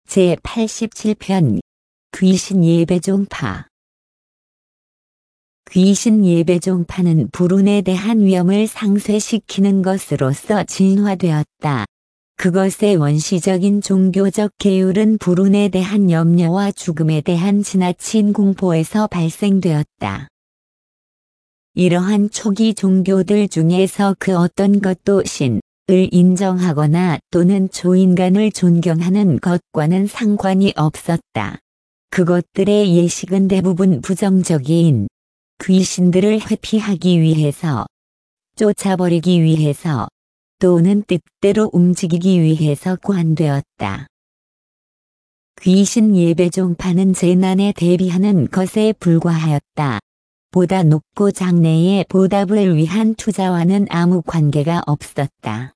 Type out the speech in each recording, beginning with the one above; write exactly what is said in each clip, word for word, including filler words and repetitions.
제팔십칠 편 귀신 예배종파. 귀신 예배종파는 불운에 대한 위험을 상쇄시키는 것으로서 진화되었다. 그것의 원시적인 종교적 계율은 불운에 대한 염려와 죽음에 대한 지나친 공포에서 발생되었다. 이러한 초기 종교들 중에서 그 어떤 것도 신을 인정하거나 또는 초인간을 존경하는 것과는 상관이 없었다. 그것들의 예식은 대부분 부정적인 귀신들을 회피하기 위해서, 쫓아버리기 위해서, 또는 뜻대로 움직이기 위해서 고안되었다. 귀신 예배종파는 재난에 대비하는 것에 불과하였다. 보다 높고 장래의 보답을 위한 투자와는 아무 관계가 없었다.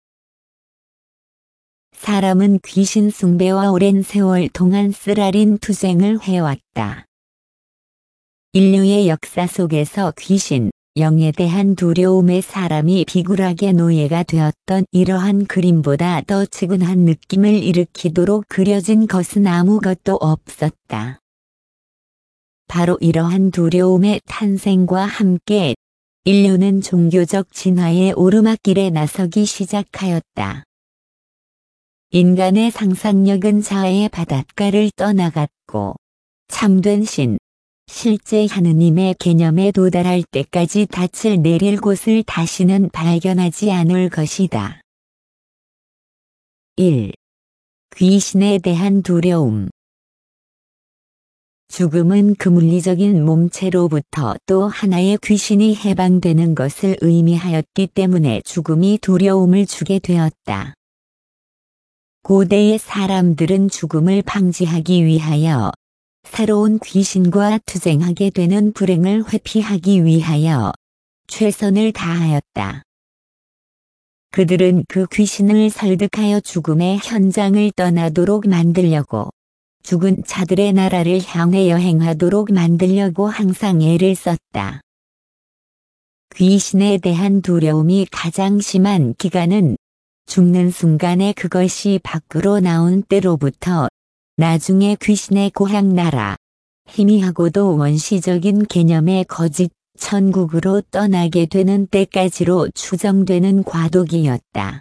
사람은 귀신 숭배와 오랜 세월 동안 쓰라린 투쟁을 해왔다. 인류의 역사 속에서 귀신, 영에 대한 두려움에 사람이 비굴하게 노예가 되었던 이러한 그림보다 더 측은한 느낌을 일으키도록 그려진 것은 아무것도 없었다. 바로 이러한 두려움의 탄생과 함께 인류는 종교적 진화의 오르막길에 나서기 시작하였다. 인간의 상상력은 자아의 바닷가를 떠나갔고 참된 신, 실제 하느님의 개념에 도달할 때까지 닻을 내릴 곳을 다시는 발견하지 않을 것이다. 일. 귀신에 대한 두려움. 죽음은 그 물리적인 몸체로부터 또 하나의 귀신이 해방되는 것을 의미하였기 때문에 죽음이 두려움을 주게 되었다. 고대의 사람들은 죽음을 방지하기 위하여 새로운 귀신과 투쟁하게 되는 불행을 회피하기 위하여 최선을 다하였다. 그들은 그 귀신을 설득하여 죽음의 현장을 떠나도록 만들려고 죽은 자들의 나라를 향해 여행하도록 만들려고 항상 애를 썼다. 귀신에 대한 두려움이 가장 심한 기간은 죽는 순간에 그것이 밖으로 나온 때로부터 나중에 귀신의 고향 나라, 희미하고도 원시적인 개념의 거짓 천국으로 떠나게 되는 때까지로 추정되는 과도기였다.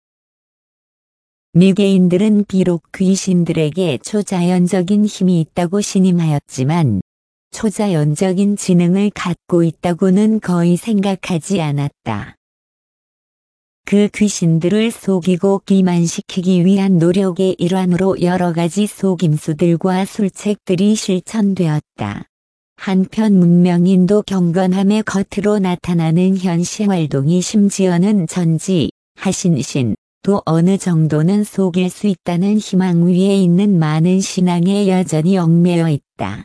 미개인들은 비록 귀신들에게 초자연적인 힘이 있다고 신임하였지만 초자연적인 지능을 갖고 있다고는 거의 생각하지 않았다. 그 귀신들을 속이고 기만시키기 위한 노력의 일환으로 여러 가지 속임수들과 술책들이 실천되었다. 한편 문명인도 경건함의 겉으로 나타나는 현시활동이 심지어는 전지, 하신신, 또 어느 정도는 속일 수 있다는 희망 위에 있는 많은 신앙에 여전히 얽매여 있다.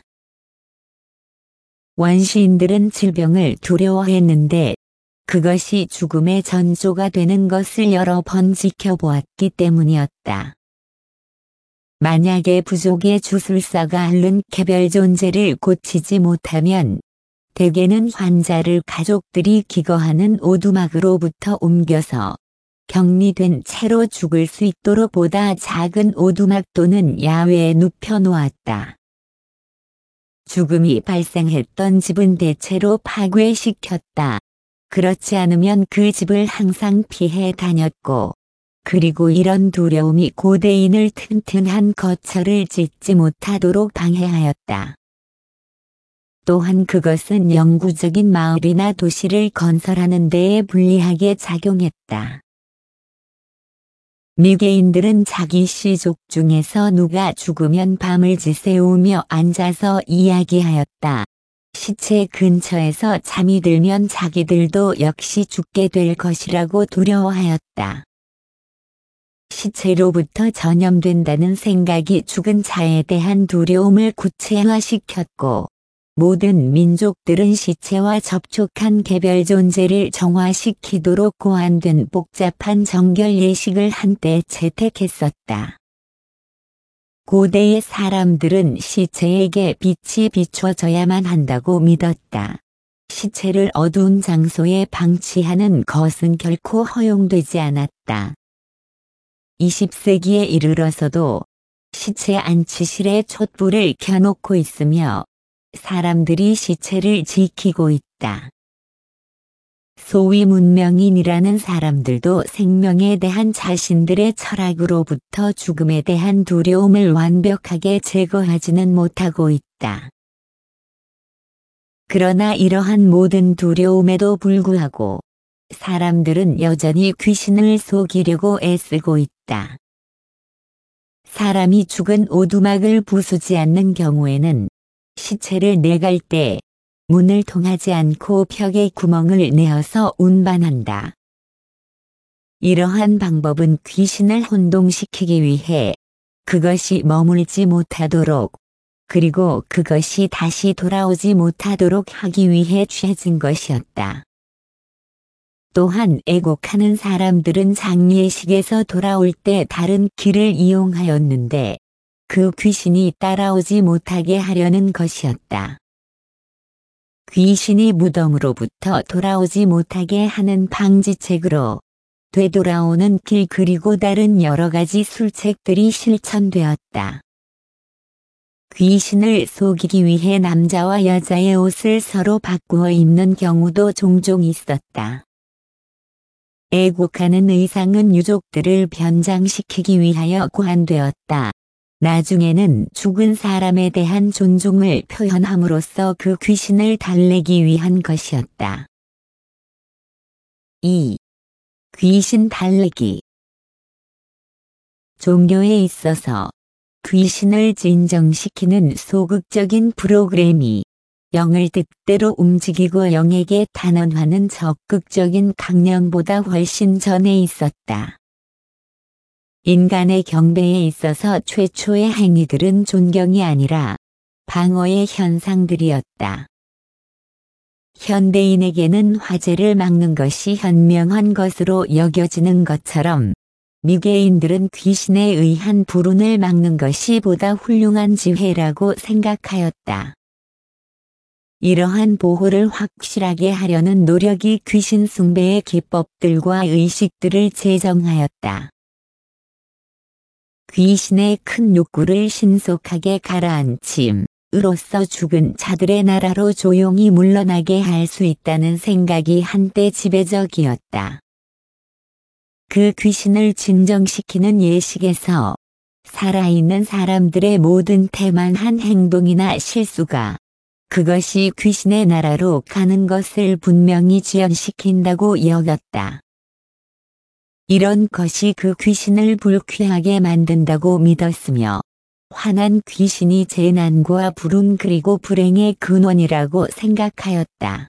원시인들은 질병을 두려워했는데 그것이 죽음의 전조가 되는 것을 여러 번 지켜보았기 때문이었다. 만약에 부족의 주술사가 앓는 개별 존재를 고치지 못하면 대개는 환자를 가족들이 기거하는 오두막으로부터 옮겨서 격리된 채로 죽을 수 있도록 보다 작은 오두막 또는 야외에 눕혀놓았다. 죽음이 발생했던 집은 대체로 파괴시켰다. 그렇지 않으면 그 집을 항상 피해 다녔고, 그리고 이런 두려움이 고대인을 튼튼한 거처를 짓지 못하도록 방해하였다. 또한 그것은 영구적인 마을이나 도시를 건설하는 데에 불리하게 작용했다. 미개인들은 자기 시족 중에서 누가 죽으면 밤을 지새우며 앉아서 이야기하였다. 시체 근처에서 잠이 들면 자기들도 역시 죽게 될 것이라고 두려워하였다. 시체로부터 전염된다는 생각이 죽은 자에 대한 두려움을 구체화시켰고, 모든 민족들은 시체와 접촉한 개별 존재를 정화시키도록 고안된 복잡한 정결 예식을 한때 채택했었다. 고대의 사람들은 시체에게 빛이 비춰져야만 한다고 믿었다. 시체를 어두운 장소에 방치하는 것은 결코 허용되지 않았다. 이십 세기에 이르러서도 시체 안치실에 촛불을 켜놓고 있으며 사람들이 시체를 지키고 있다. 소위 문명인이라는 사람들도 생명에 대한 자신들의 철학으로부터 죽음에 대한 두려움을 완벽하게 제거하지는 못하고 있다. 그러나 이러한 모든 두려움에도 불구하고 사람들은 여전히 귀신을 속이려고 애쓰고 있다. 사람이 죽은 오두막을 부수지 않는 경우에는 시체를 내갈 때 문을 통하지 않고 벽에 구멍을 내어서 운반한다. 이러한 방법은 귀신을 혼동시키기 위해 그것이 머물지 못하도록, 그리고 그것이 다시 돌아오지 못하도록 하기 위해 취해진 것이었다. 또한 애곡하는 사람들은 장례식에서 돌아올 때 다른 길을 이용하였는데 그 귀신이 따라오지 못하게 하려는 것이었다. 귀신이 무덤으로부터 돌아오지 못하게 하는 방지책으로 되돌아오는 길 그리고 다른 여러 가지 술책들이 실천되었다. 귀신을 속이기 위해 남자와 여자의 옷을 서로 바꾸어 입는 경우도 종종 있었다. 애곡하는 의상은 유족들을 변장시키기 위하여 고안되었다. 나중에는 죽은 사람에 대한 존중을 표현함으로써 그 귀신을 달래기 위한 것이었다. 이. 귀신 달래기. 종교에 있어서 귀신을 진정시키는 소극적인 프로그램이 영을 뜻대로 움직이고 영에게 단언하는 적극적인 강령보다 훨씬 전에 있었다. 인간의 경배에 있어서 최초의 행위들은 존경이 아니라 방어의 현상들이었다. 현대인에게는 화재를 막는 것이 현명한 것으로 여겨지는 것처럼 미개인들은 귀신에 의한 불운을 막는 것이 보다 훌륭한 지혜라고 생각하였다. 이러한 보호를 확실하게 하려는 노력이 귀신 숭배의 기법들과 의식들을 제정하였다. 귀신의 큰 욕구를 신속하게 가라앉힘으로써 죽은 자들의 나라로 조용히 물러나게 할 수 있다는 생각이 한때 지배적이었다. 그 귀신을 진정시키는 예식에서 살아있는 사람들의 모든 태만한 행동이나 실수가 그것이 귀신의 나라로 가는 것을 분명히 지연시킨다고 여겼다. 이런 것이 그 귀신을 불쾌하게 만든다고 믿었으며 화난 귀신이 재난과 불운 그리고 불행의 근원이라고 생각하였다.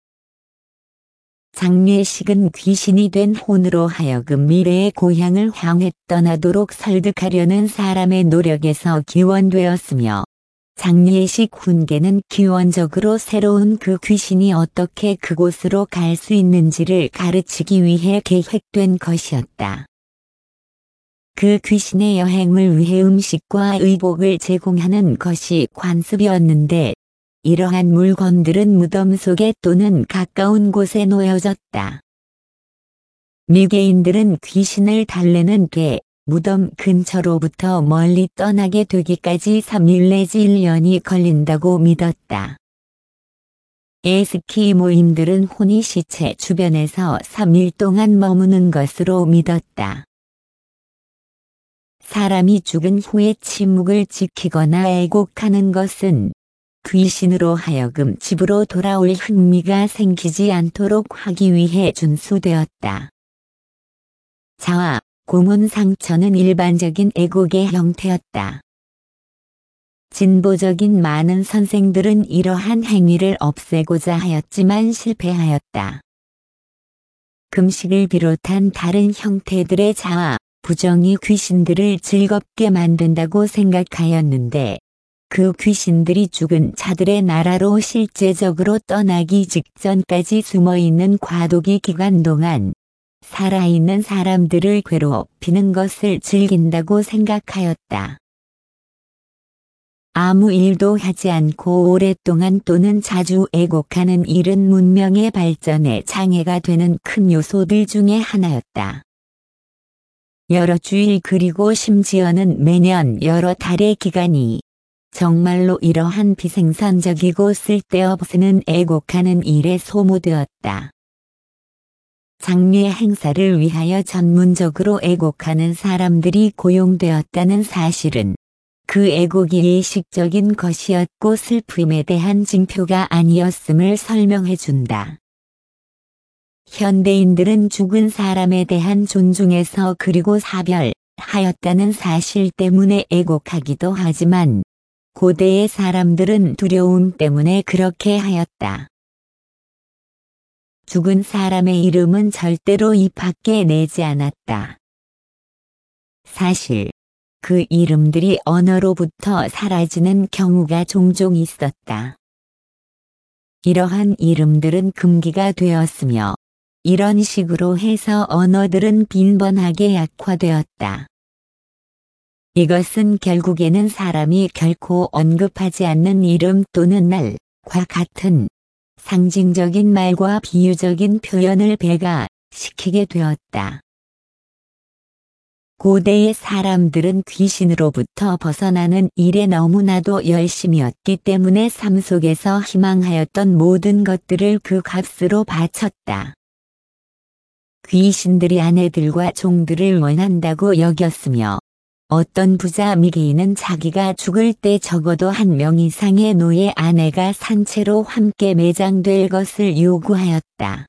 장례식은 귀신이 된 혼으로 하여금 미래의 고향을 향해 떠나도록 설득하려는 사람의 노력에서 기원되었으며 장례식 훈계는 기원적으로 새로운 그 귀신이 어떻게 그곳으로 갈 수 있는지를 가르치기 위해 계획된 것이었다. 그 귀신의 여행을 위해 음식과 의복을 제공하는 것이 관습이었는데 이러한 물건들은 무덤 속에 또는 가까운 곳에 놓여졌다. 미개인들은 귀신을 달래는 게 무덤 근처로부터 멀리 떠나게 되기까지 삼 일 내지 일 년이 걸린다고 믿었다. 에스키모인들은 혼이 시체 주변에서 삼 일 동안 머무는 것으로 믿었다. 사람이 죽은 후에 침묵을 지키거나 애곡하는 것은 귀신으로 하여금 집으로 돌아올 흥미가 생기지 않도록 하기 위해 준수되었다. 자화, 고문 상처는 일반적인 애곡의 형태였다. 진보적인 많은 선생들은 이러한 행위를 없애고자 하였지만 실패하였다. 금식을 비롯한 다른 형태들의 자화, 부정이 귀신들을 즐겁게 만든다고 생각하였는데 그 귀신들이 죽은 자들의 나라로 실제적으로 떠나기 직전까지 숨어있는 과도기 기간 동안 살아있는 사람들을 괴롭히는 것을 즐긴다고 생각하였다. 아무 일도 하지 않고 오랫동안 또는 자주 애곡하는 일은 문명의 발전에 장애가 되는 큰 요소들 중에 하나였다. 여러 주일 그리고 심지어는 매년 여러 달의 기간이 정말로 이러한 비생산적이고 쓸데없는 애곡하는 일에 소모되었다. 장례 행사를 위하여 전문적으로 애곡하는 사람들이 고용되었다는 사실은 그 애곡이 일식적인 것이었고 슬픔에 대한 징표가 아니었음을 설명해준다. 현대인들은 죽은 사람에 대한 존중에서 그리고 사별하였다는 사실 때문에 애곡하기도 하지만 고대의 사람들은 두려움 때문에 그렇게 하였다. 죽은 사람의 이름은 절대로 입 밖에 내지 않았다. 사실 그 이름들이 언어로부터 사라지는 경우가 종종 있었다. 이러한 이름들은 금기가 되었으며 이런 식으로 해서 언어들은 빈번하게 약화되었다. 이것은 결국에는 사람이 결코 언급하지 않는 이름 또는 날과 같은 상징적인 말과 비유적인 표현을 배가시키게 되었다. 고대의 사람들은 귀신으로부터 벗어나는 일에 너무나도 열심이었기 때문에 삶 속에서 희망하였던 모든 것들을 그 값으로 바쳤다. 귀신들이 아내들과 종들을 원한다고 여겼으며 어떤 부자 미개인은 자기가 죽을 때 적어도 한 명 이상의 노예 아내가 산채로 함께 매장될 것을 요구하였다.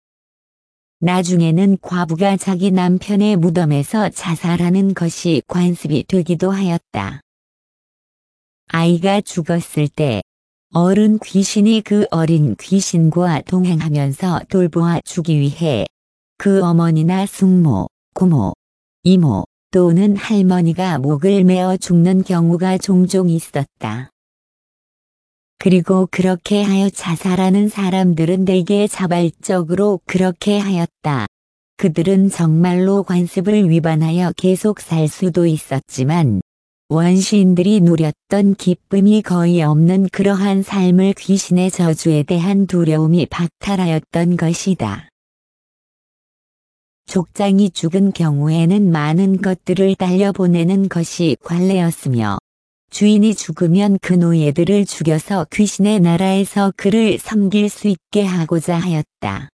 나중에는 과부가 자기 남편의 무덤에서 자살하는 것이 관습이 되기도 하였다. 아이가 죽었을 때 어른 귀신이 그 어린 귀신과 동행하면서 돌보아 주기 위해 그 어머니나 숙모, 고모, 이모 또는 할머니가 목을 메어 죽는 경우가 종종 있었다. 그리고 그렇게 하여 자살하는 사람들은 대개 자발적으로 그렇게 하였다. 그들은 정말로 관습을 위반하여 계속 살 수도 있었지만 원시인들이 누렸던 기쁨이 거의 없는 그러한 삶을 귀신의 저주에 대한 두려움이 박탈하였던 것이다. 족장이 죽은 경우에는 많은 것들을 달려보내는 것이 관례였으며 주인이 죽으면 그 노예들을 죽여서 귀신의 나라에서 그를 섬길 수 있게 하고자 하였다.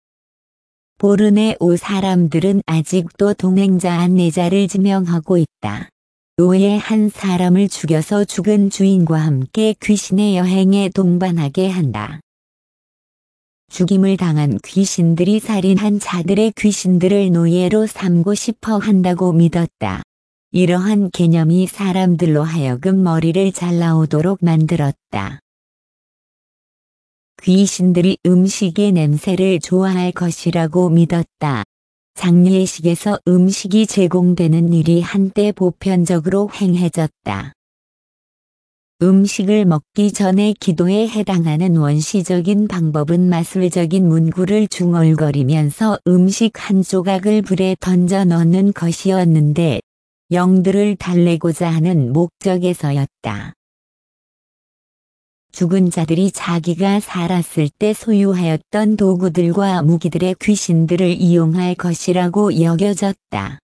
보르네오 사람들은 아직도 동행자 안내자를 지명하고 있다. 노예 한 사람을 죽여서 죽은 주인과 함께 귀신의 여행에 동반하게 한다. 죽임을 당한 귀신들이 살인한 자들의 귀신들을 노예로 삼고 싶어 한다고 믿었다. 이러한 개념이 사람들로 하여금 머리를 잘라오도록 만들었다. 귀신들이 음식의 냄새를 좋아할 것이라고 믿었다. 장례식에서 음식이 제공되는 일이 한때 보편적으로 행해졌다. 음식을 먹기 전에 기도에 해당하는 원시적인 방법은 마술적인 문구를 중얼거리면서 음식 한 조각을 불에 던져 넣는 것이었는데 영들을 달래고자 하는 목적에서였다. 죽은 자들이 자기가 살았을 때 소유하였던 도구들과 무기들의 귀신들을 이용할 것이라고 여겨졌다.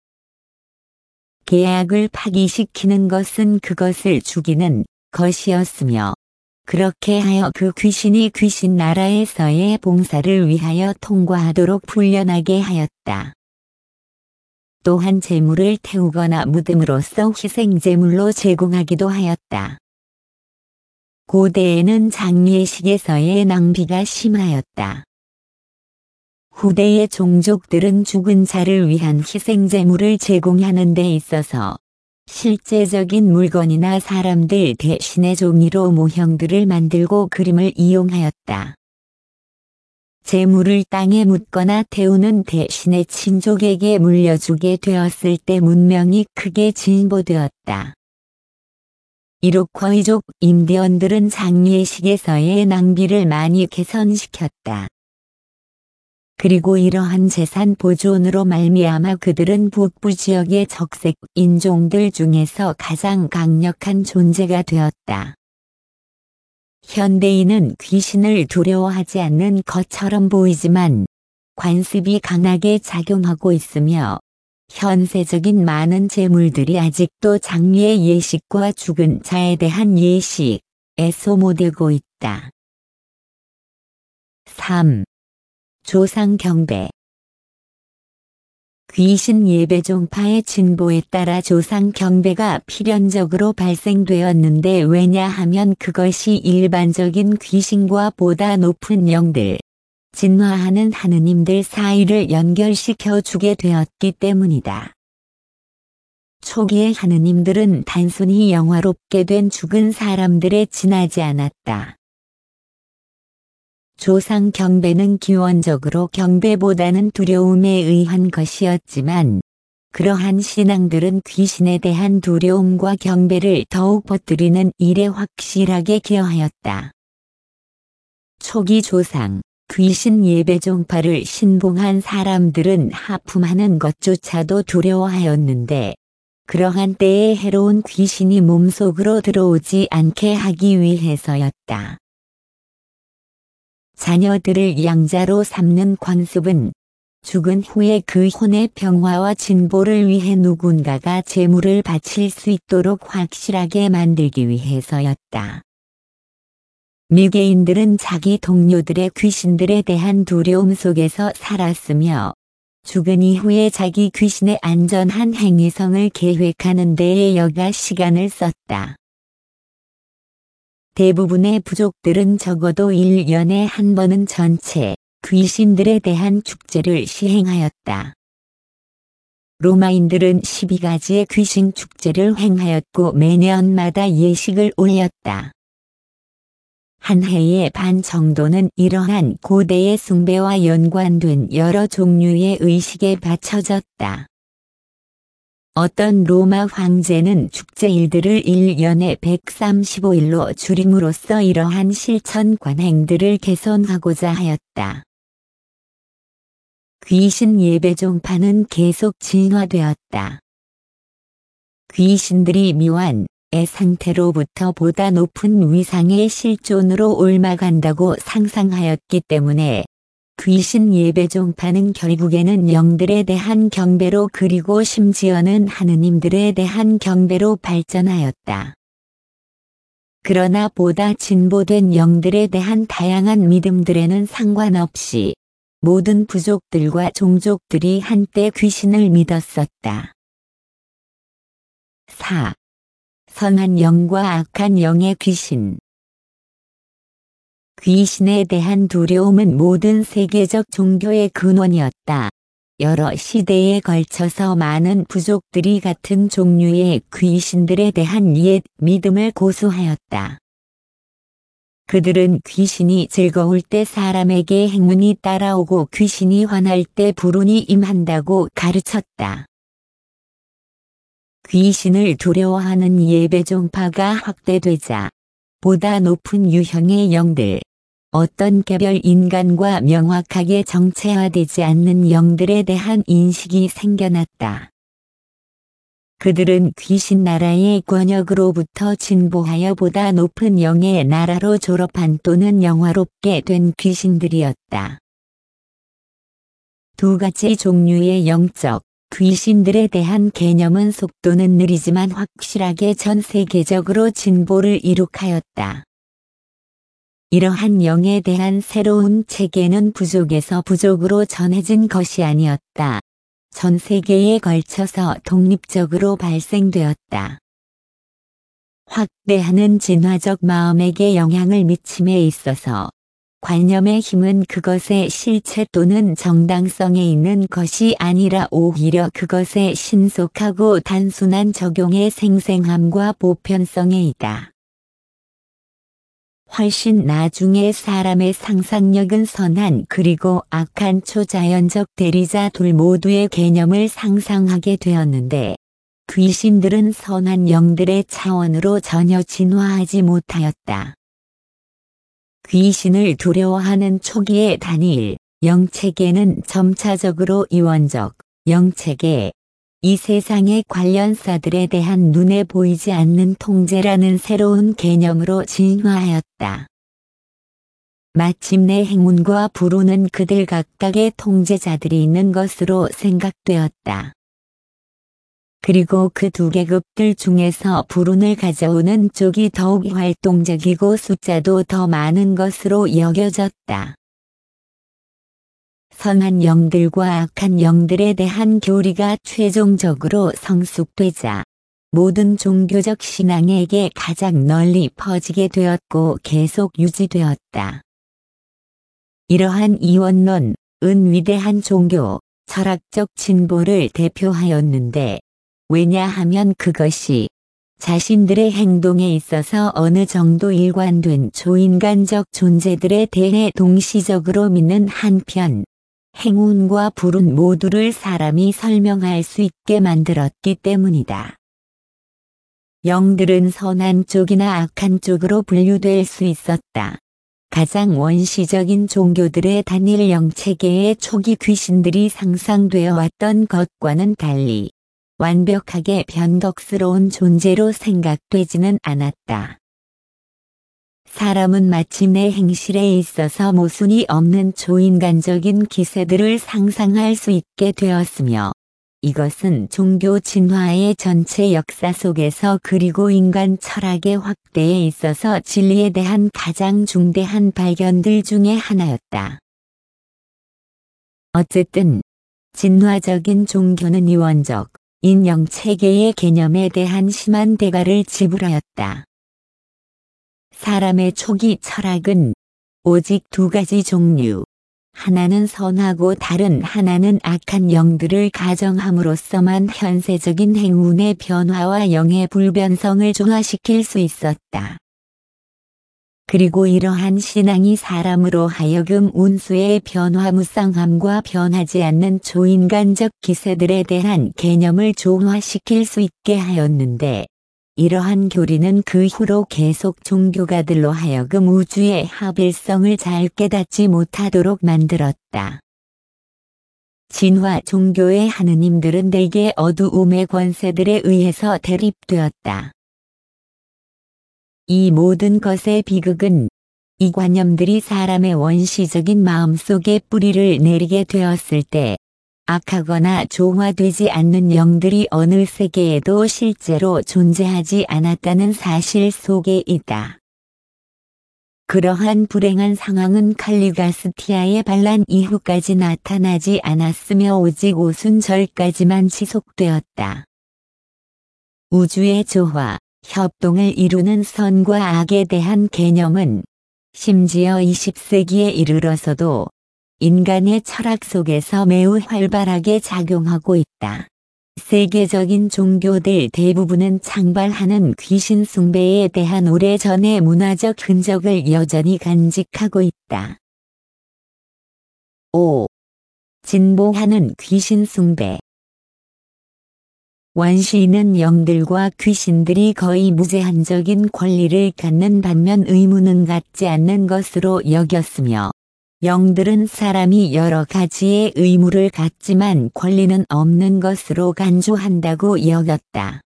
계약을 파기시키는 것은 그것을 죽이는 것이었으며 그렇게 하여 그 귀신이 귀신 나라에서의 봉사를 위하여 통과하도록 훈련하게 하였다. 또한 제물을 태우거나 무덤으로써 희생제물로 제공하기도 하였다. 고대에는 장례식에서의 낭비가 심하였다. 후대의 종족들은 죽은 자를 위한 희생제물을 제공하는 데 있어서 실제적인 물건이나 사람들 대신에 종이로 모형들을 만들고 그림을 이용하였다. 재물을 땅에 묻거나 태우는 대신에 친족에게 물려주게 되었을 때 문명이 크게 진보되었다. 이로쿼이족 인디언들은 장례식에서의 낭비를 많이 개선시켰다. 그리고 이러한 재산 보존으로 말미암아 그들은 북부 지역의 적색 인종들 중에서 가장 강력한 존재가 되었다. 현대인은 귀신을 두려워하지 않는 것처럼 보이지만 관습이 강하게 작용하고 있으며 현세적인 많은 재물들이 아직도 장래의 예식과 죽은 자에 대한 예식에 소모되고 있다. 삼. 조상 경배. 귀신 예배 종파의 진보에 따라 조상 경배가 필연적으로 발생되었는데 왜냐하면 그것이 일반적인 귀신과 보다 높은 영들, 진화하는 하느님들 사이를 연결시켜 주게 되었기 때문이다. 초기의 하느님들은 단순히 영화롭게 된 죽은 사람들에 지나지 않았다. 조상 경배는 기원적으로 경배보다는 두려움에 의한 것이었지만 그러한 신앙들은 귀신에 대한 두려움과 경배를 더욱 퍼뜨리는 일에 확실하게 기여하였다. 초기 조상, 귀신 예배 종파를 신봉한 사람들은 하품하는 것조차도 두려워하였는데 그러한 때에 해로운 귀신이 몸속으로 들어오지 않게 하기 위해서였다. 자녀들을 양자로 삼는 관습은 죽은 후에 그 혼의 평화와 진보를 위해 누군가가 제물을 바칠 수 있도록 확실하게 만들기 위해서였다. 미개인들은 자기 동료들의 귀신들에 대한 두려움 속에서 살았으며 죽은 이후에 자기 귀신의 안전한 행위성을 계획하는 데에 여가 시간을 썼다. 대부분의 부족들은 적어도 일 년에 한 번은 전체 귀신들에 대한 축제를 시행하였다. 로마인들은 십이 가지의 귀신 축제를 행하였고 매년마다 예식을 올렸다. 한 해의 반 정도는 이러한 고대의 숭배와 연관된 여러 종류의 의식에 바쳐졌다. 어떤 로마 황제는 축제일들을 일 년에 백삼십오 일로 줄임으로써 이러한 실천 관행들을 개선하고자 하였다. 귀신 예배 종파는 계속 진화되었다. 귀신들이 묘한 의 상태로부터 보다 높은 위상의 실존으로 옮아간다고 상상하였기 때문에 귀신 예배 종파는 결국에는 영들에 대한 경배로 그리고 심지어는 하느님들에 대한 경배로 발전하였다. 그러나 보다 진보된 영들에 대한 다양한 믿음들에는 상관없이 모든 부족들과 종족들이 한때 귀신을 믿었었다. 사. 선한 영과 악한 영의 귀신. 귀신에 대한 두려움은 모든 세계적 종교의 근원이었다. 여러 시대에 걸쳐서 많은 부족들이 같은 종류의 귀신들에 대한 옛 믿음을 고수하였다. 그들은 귀신이 즐거울 때 사람에게 행운이 따라오고 귀신이 화날 때 불운이 임한다고 가르쳤다. 귀신을 두려워하는 예배 종파가 확대되자 보다 높은 유형의 영들, 어떤 개별 인간과 명확하게 정체화되지 않는 영들에 대한 인식이 생겨났다. 그들은 귀신 나라의 권역으로부터 진보하여 보다 높은 영의 나라로 졸업한 또는 영화롭게 된 귀신들이었다. 두 가지 종류의 영적 귀신들에 대한 개념은 속도는 느리지만 확실하게 전 세계적으로 진보를 이룩하였다. 이러한 영에 대한 새로운 체계는 부족에서 부족으로 전해진 것이 아니었다. 전 세계에 걸쳐서 독립적으로 발생되었다. 확대하는 진화적 마음에게 영향을 미침에 있어서 관념의 힘은 그것의 실체 또는 정당성에 있는 것이 아니라 오히려 그것의 신속하고 단순한 적용의 생생함과 보편성에 있다. 훨씬 나중에 사람의 상상력은 선한 그리고 악한 초자연적 대리자 둘 모두의 개념을 상상하게 되었는데 귀신들은 선한 영들의 차원으로 전혀 진화하지 못하였다. 귀신을 두려워하는 초기의 단일 영체계는 점차적으로 이원적 영체계, 이 세상의 관련사들에 대한 눈에 보이지 않는 통제라는 새로운 개념으로 진화하였다. 마침내 행운과 불운은 그들 각각의 통제자들이 있는 것으로 생각되었다. 그리고 그 두 계급들 중에서 불운을 가져오는 쪽이 더욱 활동적이고 숫자도 더 많은 것으로 여겨졌다. 선한 영들과 악한 영들에 대한 교리가 최종적으로 성숙되자 모든 종교적 신앙에게 가장 널리 퍼지게 되었고 계속 유지되었다. 이러한 이원론은 위대한 종교, 철학적 진보를 대표하였는데 왜냐하면 그것이 자신들의 행동에 있어서 어느 정도 일관된 초인간적 존재들에 대해 동시적으로 믿는 한편 행운과 불운 모두를 사람이 설명할 수 있게 만들었기 때문이다. 영들은 선한 쪽이나 악한 쪽으로 분류될 수 있었다. 가장 원시적인 종교들의 단일 영체계의 초기 귀신들이 상상되어 왔던 것과는 달리 완벽하게 변덕스러운 존재로 생각되지는 않았다. 사람은 마침내 행실에 있어서 모순이 없는 초인간적인 기세들을 상상할 수 있게 되었으며 이것은 종교 진화의 전체 역사 속에서 그리고 인간 철학의 확대에 있어서 진리에 대한 가장 중대한 발견들 중의 하나였다. 어쨌든 진화적인 종교는 이원적, 인영 체계의 개념에 대한 심한 대가를 지불하였다. 사람의 초기 철학은 오직 두 가지 종류, 하나는 선하고 다른 하나는 악한 영들을 가정함으로써만 현세적인 행운의 변화와 영의 불변성을 조화시킬 수 있었다. 그리고 이러한 신앙이 사람으로 하여금 운수의 변화무쌍함과 변하지 않는 초인간적 기세들에 대한 개념을 조화시킬 수 있게 하였는데 이러한 교리는 그 후로 계속 종교가들로 하여금 우주의 합일성을 잘 깨닫지 못하도록 만들었다. 진화 종교의 하느님들은 대개 어두움의 권세들에 의해서 대립되었다. 이 모든 것의 비극은 이 관념들이 사람의 원시적인 마음속에 뿌리를 내리게 되었을 때 악하거나 조화되지 않는 영들이 어느 세계에도 실제로 존재하지 않았다는 사실 속에 있다. 그러한 불행한 상황은 칼리가스티아의 반란 이후까지 나타나지 않았으며 오직 오순절까지만 지속되었다. 우주의 조화, 협동을 이루는 선과 악에 대한 개념은 심지어 이십 세기에 이르러서도 인간의 철학 속에서 매우 활발하게 작용하고 있다. 세계적인 종교들 대부분은 창발하는 귀신 숭배에 대한 오래전의 문화적 흔적을 여전히 간직하고 있다. 오. 진보하는 귀신 숭배. 원시인은 영들과 귀신들이 거의 무제한적인 권리를 갖는 반면 의무는 갖지 않는 것으로 여겼으며 영들은 사람이 여러 가지의 의무를 갖지만 권리는 없는 것으로 간주한다고 여겼다.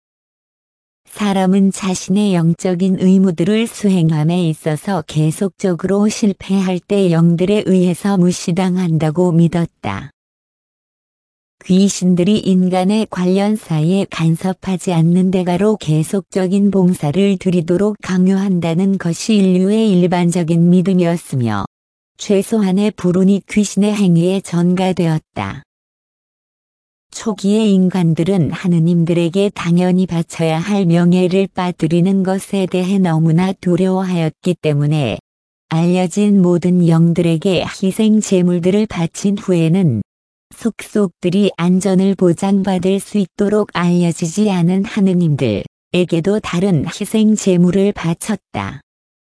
사람은 자신의 영적인 의무들을 수행함에 있어서 계속적으로 실패할 때 영들에 의해서 무시당한다고 믿었다. 귀신들이 인간의 관련사에 간섭하지 않는 대가로 계속적인 봉사를 드리도록 강요한다는 것이 인류의 일반적인 믿음이었으며 최소한의 불운이 귀신의 행위에 전가되었다. 초기의 인간들은 하느님들에게 당연히 바쳐야 할 명예를 빠뜨리는 것에 대해 너무나 두려워하였기 때문에 알려진 모든 영들에게 희생 제물들을 바친 후에는 속속들이 안전을 보장받을 수 있도록 알려지지 않은 하느님들에게도 다른 희생 제물을 바쳤다.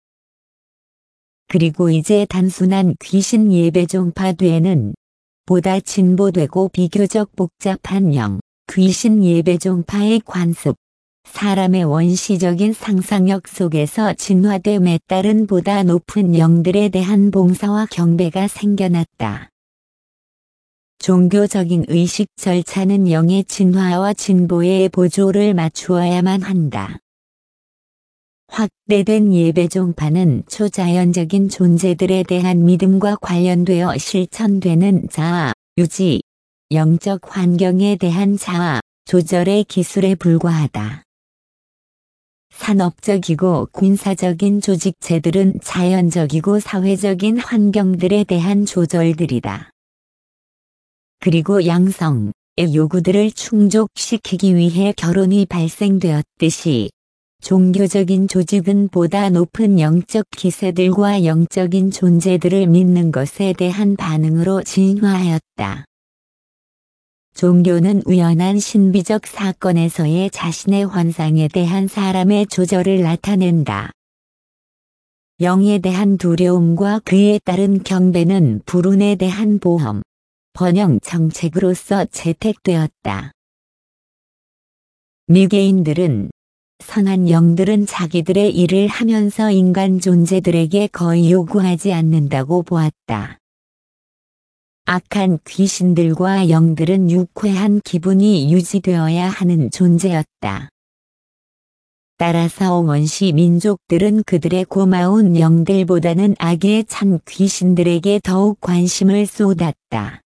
그리고 이제 단순한 귀신 예배 종파되는 보다 진보되고 비교적 복잡한 영, 귀신 예배 종파의 관습, 사람의 원시적인 상상력 속에서 진화됨에 따른 보다 높은 영들에 대한 봉사와 경배가 생겨났다. 종교적인 의식 절차는 영의 진화와 진보의 보조를 맞추어야만 한다. 확대된 예배 종파는 초자연적인 존재들에 대한 믿음과 관련되어 실천되는 자아, 유지, 영적 환경에 대한 자아, 조절의 기술에 불과하다. 산업적이고 군사적인 조직체들은 자연적이고 사회적인 환경들에 대한 조절들이다. 그리고 양성의 요구들을 충족시키기 위해 결혼이 발생되었듯이 종교적인 조직은 보다 높은 영적 기세들과 영적인 존재들을 믿는 것에 대한 반응으로 진화하였다. 종교는 우연한 신비적 사건에서의 자신의 환상에 대한 사람의 조절을 나타낸다. 영에 대한 두려움과 그에 따른 경배는 불운에 대한 보험, 번영 정책으로서 채택되었다. 미개인들은 선한 영들은 자기들의 일을 하면서 인간 존재들에게 거의 요구하지 않는다고 보았다. 악한 귀신들과 영들은 유쾌한 기분이 유지되어야 하는 존재였다. 따라서 원시 민족들은 그들의 고마운 영들보다는 악에 찬 귀신들에게 더욱 관심을 쏟았다.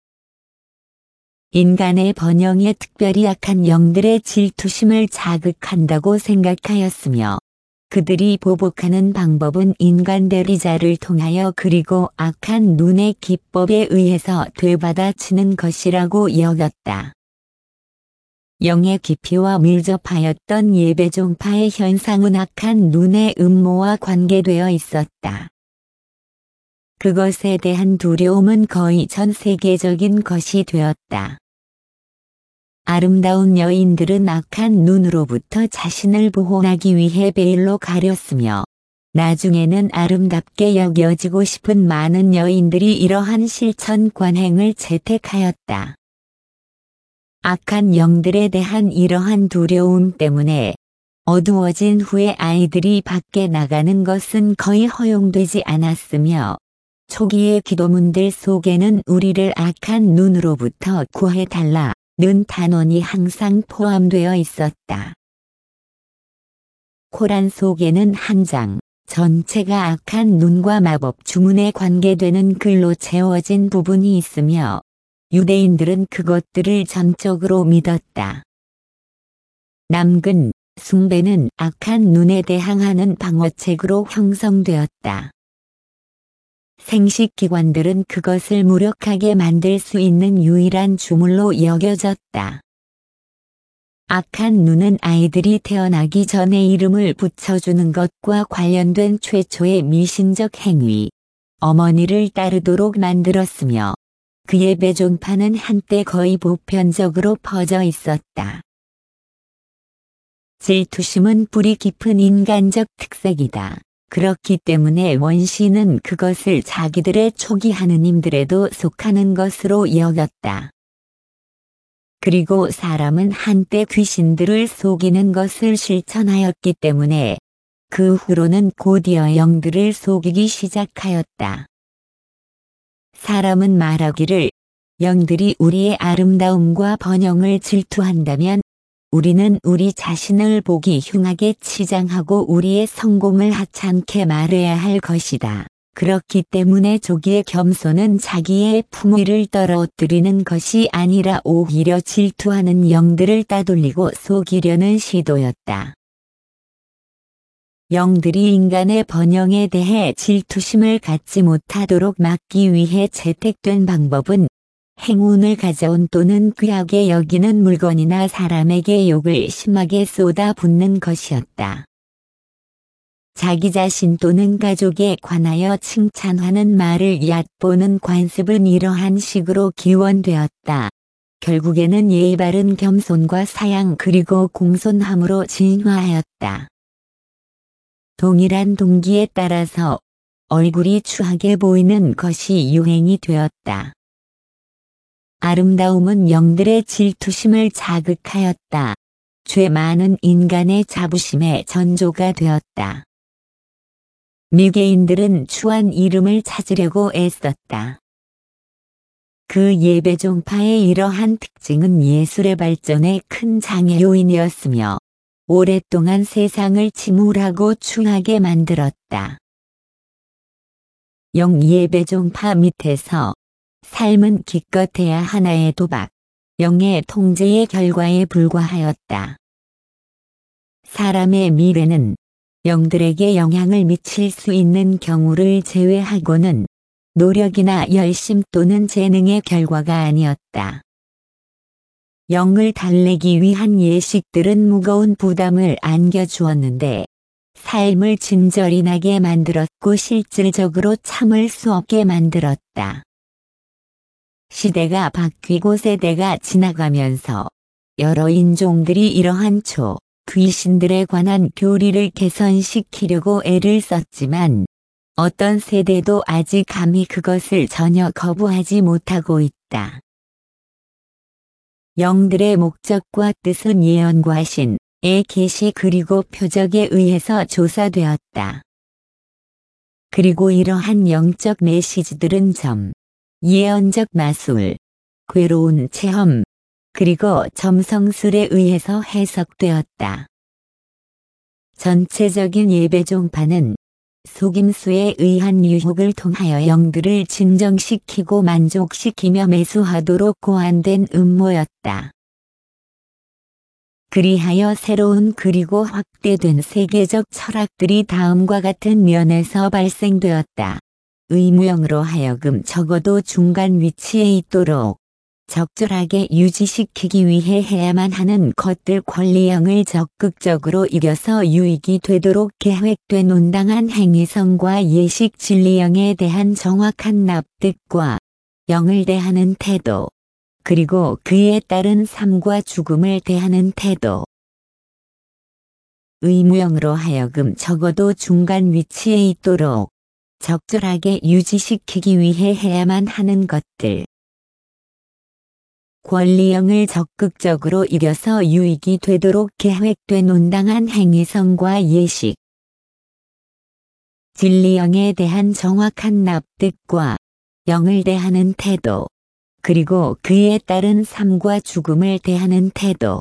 인간의 번영에 특별히 악한 영들의 질투심을 자극한다고 생각하였으며 그들이 보복하는 방법은 인간 대리자를 통하여 그리고 악한 눈의 기법에 의해서 되받아치는 것이라고 여겼다. 영의 깊이와 밀접하였던 예배종파의 현상은 악한 눈의 음모와 관계되어 있었다. 그것에 대한 두려움은 거의 전 세계적인 것이 되었다. 아름다운 여인들은 악한 눈으로부터 자신을 보호하기 위해 베일로 가렸으며 나중에는 아름답게 여겨지고 싶은 많은 여인들이 이러한 실천 관행을 채택하였다. 악한 영들에 대한 이러한 두려움 때문에 어두워진 후에 아이들이 밖에 나가는 것은 거의 허용되지 않았으며 초기의 기도문들 속에는 우리를 악한 눈으로부터 구해달라 는 단원이 항상 포함되어 있었다. 코란 속에는 한 장 전체가 악한 눈과 마법 주문에 관계되는 글로 채워진 부분이 있으며 유대인들은 그것들을 전적으로 믿었다. 남근 숭배는 악한 눈에 대항하는 방어책으로 형성되었다. 생식기관들은 그것을 무력하게 만들 수 있는 유일한 주물로 여겨졌다. 악한 눈은 아이들이 태어나기 전에 이름을 붙여주는 것과 관련된 최초의 미신적 행위, 어머니를 따르도록 만들었으며 그 예배종파는 한때 거의 보편적으로 퍼져 있었다. 질투심은 뿌리 깊은 인간적 특색이다. 그렇기 때문에 원시는 그것을 자기들의 초기 하느님들에도 속하는 것으로 여겼다. 그리고 사람은 한때 귀신들을 속이는 것을 실천하였기 때문에 그 후로는 곧이어 영들을 속이기 시작하였다. 사람은 말하기를 영들이 우리의 아름다움과 번영을 질투한다면 우리는 우리 자신을 보기 흉하게 치장하고 우리의 성공을 하찮게 말해야 할 것이다. 그렇기 때문에 조기의 겸손은 자기의 품위를 떨어뜨리는 것이 아니라 오히려 질투하는 영들을 따돌리고 속이려는 시도였다. 영들이 인간의 번영에 대해 질투심을 갖지 못하도록 막기 위해 채택된 방법은 행운을 가져온 또는 귀하게 여기는 물건이나 사람에게 욕을 심하게 쏟아붓는 것이었다. 자기 자신 또는 가족에 관하여 칭찬하는 말을 얕보는 관습은 이러한 식으로 기원되었다. 결국에는 예의 바른 겸손과 사양 그리고 공손함으로 진화하였다. 동일한 동기에 따라서 얼굴이 추하게 보이는 것이 유행이 되었다. 아름다움은 영들의 질투심을 자극하였다. 죄 많은 인간의 자부심의 전조가 되었다. 미개인들은 추한 이름을 찾으려고 애썼다. 그 예배종파의 이러한 특징은 예술의 발전에 큰 장애 요인이었으며 오랫동안 세상을 침울하고 추하게 만들었다. 영 예배종파 밑에서 삶은 기껏해야 하나의 도박, 영의 통제의 결과에 불과하였다. 사람의 미래는 영들에게 영향을 미칠 수 있는 경우를 제외하고는 노력이나 열심 또는 재능의 결과가 아니었다. 영을 달래기 위한 예식들은 무거운 부담을 안겨주었는데 삶을 진절이 나게 만들었고 실질적으로 참을 수 없게 만들었다. 시대가 바뀌고 세대가 지나가면서 여러 인종들이 이러한 초, 귀신들에 관한 교리를 개선시키려고 애를 썼지만 어떤 세대도 아직 감히 그것을 전혀 거부하지 못하고 있다. 영들의 목적과 뜻은 예언과 신의 계시 그리고 표적에 의해서 조사되었다. 그리고 이러한 영적 메시지들은 점, 예언적 마술, 괴로운 체험, 그리고 점성술에 의해서 해석되었다. 전체적인 예배 종파는 속임수에 의한 유혹을 통하여 영들을 진정시키고 만족시키며 매수하도록 고안된 음모였다. 그리하여 새로운 그리고 확대된 세계적 철학들이 다음과 같은 면에서 발생되었다. 의무영으로 하여금 적어도 중간 위치에 있도록 적절하게 유지시키기 위해 해야만 하는 것들 권리형을 적극적으로 이겨서 유익이 되도록 계획된 온당한 행위성과 예식 진리형에 대한 정확한 납득과 영을 대하는 태도, 그리고 그에 따른 삶과 죽음을 대하는 태도. 의무형으로 하여금 적어도 중간 위치에 있도록 적절하게 유지시키기 위해 해야만 하는 것들. 권리형을 적극적으로 이겨서 유익이 되도록 계획된 온당한 행위성과 예식. 진리형에 대한 정확한 납득과 영을 대하는 태도, 그리고 그에 따른 삶과 죽음을 대하는 태도.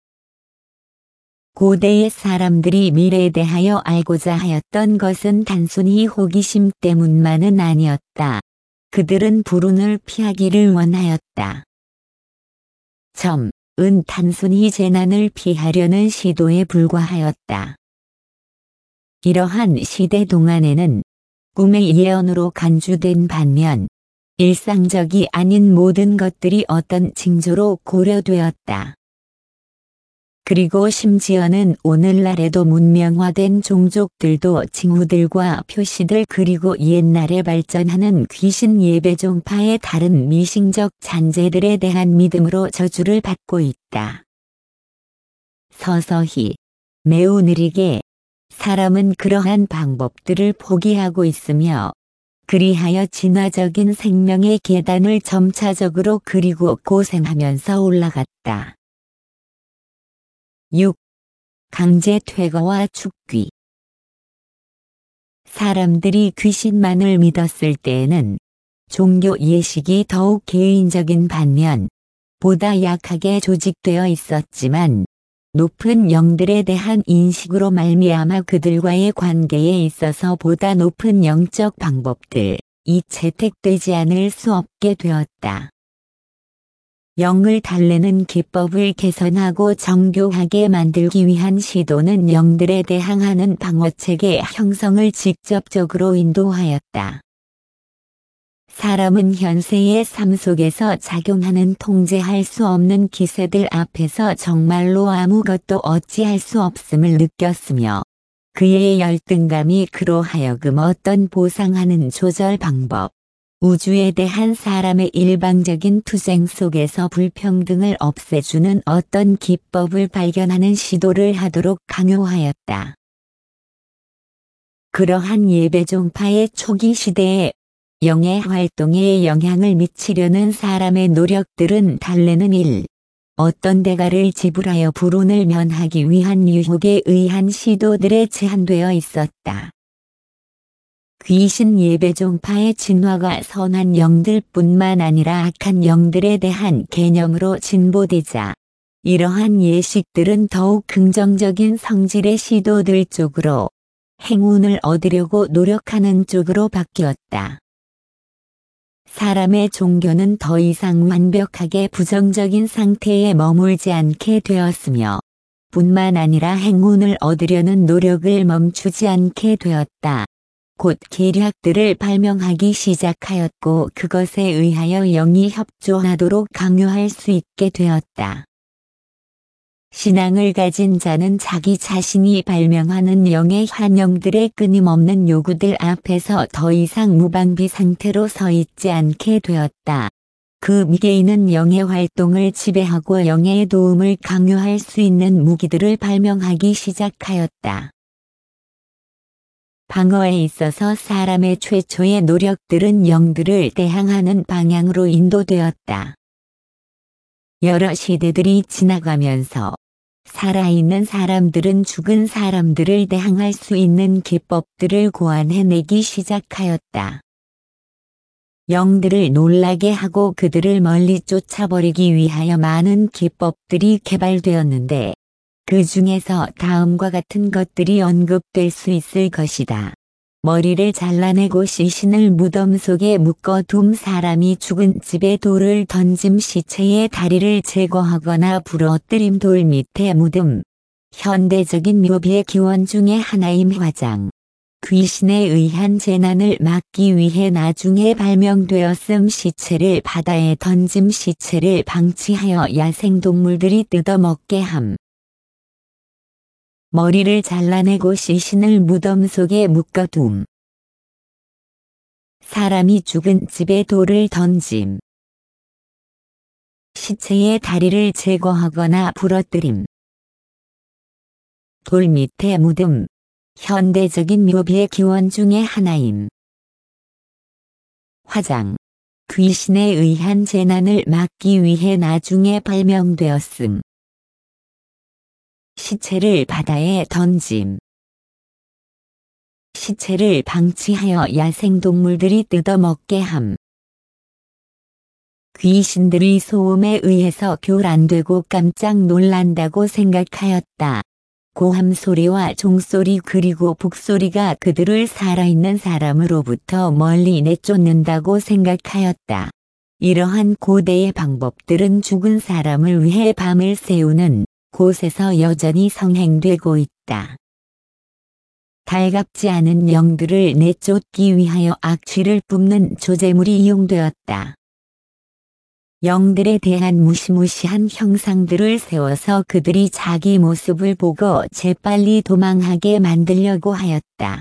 고대의 사람들이 미래에 대하여 알고자 하였던 것은 단순히 호기심 때문만은 아니었다. 그들은 불운을 피하기를 원하였다. 점, 은 단순히 재난을 피하려는 시도에 불과하였다. 이러한 시대 동안에는 꿈의 예언으로 간주된 반면 일상적이 아닌 모든 것들이 어떤 징조로 고려되었다. 그리고 심지어는 오늘날에도 문명화된 종족들도 징후들과 표시들 그리고 옛날에 발전하는 귀신 예배 종파의 다른 미싱적 잔재들에 대한 믿음으로 저주를 받고 있다. 서서히, 매우 느리게, 사람은 그러한 방법들을 포기하고 있으며 그리하여 진화적인 생명의 계단을 점차적으로 그리고 고생하면서 올라갔다. 육. 강제 퇴거와 축귀. 사람들이 귀신만을 믿었을 때에는 종교 예식이 더욱 개인적인 반면 보다 약하게 조직되어 있었지만 높은 영들에 대한 인식으로 말미암아 그들과의 관계에 있어서 보다 높은 영적 방법들이 채택되지 않을 수 없게 되었다. 영을 달래는 기법을 개선하고 정교하게 만들기 위한 시도는 영들에 대항하는 방어체계 형성을 직접적으로 인도하였다. 사람은 현세의 삶 속에서 작용하는 통제할 수 없는 기세들 앞에서 정말로 아무것도 어찌할 수 없음을 느꼈으며 그의 열등감이 그로 하여금 어떤 보상하는 조절 방법, 우주에 대한 사람의 일방적인 투쟁 속에서 불평등을 없애주는 어떤 기법을 발견하는 시도를 하도록 강요하였다. 그러한 예배 종파의 초기 시대에 영의 활동에 영향을 미치려는 사람의 노력들은 달래는 일, 어떤 대가를 지불하여 불운을 면하기 위한 유혹에 의한 시도들에 제한되어 있었다. 귀신 예배 종파의 진화가 선한 영들뿐만 아니라 악한 영들에 대한 개념으로 진보되자 이러한 예식들은 더욱 긍정적인 성질의 시도들 쪽으로 행운을 얻으려고 노력하는 쪽으로 바뀌었다. 사람의 종교는 더 이상 완벽하게 부정적인 상태에 머물지 않게 되었으며 뿐만 아니라 행운을 얻으려는 노력을 멈추지 않게 되었다. 곧 계략들을 발명하기 시작하였고 그것에 의하여 영이 협조하도록 강요할 수 있게 되었다. 신앙을 가진 자는 자기 자신이 발명하는 영의 환영들의 끊임없는 요구들 앞에서 더 이상 무방비 상태로 서 있지 않게 되었다. 그 미개인은 영의 활동을 지배하고 영의 도움을 강요할 수 있는 무기들을 발명하기 시작하였다. 방어에 있어서 사람의 최초의 노력들은 영들을 대항하는 방향으로 인도되었다. 여러 시대들이 지나가면서 살아있는 사람들은 죽은 사람들을 대항할 수 있는 기법들을 고안해내기 시작하였다. 영들을 놀라게 하고 그들을 멀리 쫓아버리기 위하여 많은 기법들이 개발되었는데 그 중에서 다음과 같은 것들이 언급될 수 있을 것이다. 머리를 잘라내고 시신을 무덤 속에 묶어둠, 사람이 죽은 집에 돌을 던짐, 시체의 다리를 제거하거나 부러뜨림, 돌 밑에 묻음. 현대적인 묘비의 기원 중의 하나임 화장. 귀신에 의한 재난을 막기 위해 나중에 발명되었음. 시체를 바다에 던짐, 시체를 방치하여 야생동물들이 뜯어먹게 함. 머리를 잘라내고 시신을 무덤 속에 묶어둠. 사람이 죽은 집에 돌을 던짐. 시체의 다리를 제거하거나 부러뜨림. 돌 밑에 묻음. 현대적인 묘비의 기원 중의 하나임. 화장. 귀신에 의한 재난을 막기 위해 나중에 발명되었음. 시체를 바다에 던짐. 시체를 방치하여 야생동물들이 뜯어먹게 함. 귀신들이 소음에 의해서 교란되고 깜짝 놀란다고 생각하였다. 고함 소리와 종소리 그리고 북소리가 그들을 살아있는 사람으로부터 멀리 내쫓는다고 생각하였다. 이러한 고대의 방법들은 죽은 사람을 위해 밤을 새우는 곳에서 여전히 성행되고 있다. 달갑지 않은 영들을 내쫓기 위하여 악취를 뿜는 조제물이 이용되었다. 영들에 대한 무시무시한 형상들을 세워서 그들이 자기 모습을 보고 재빨리 도망하게 만들려고 하였다.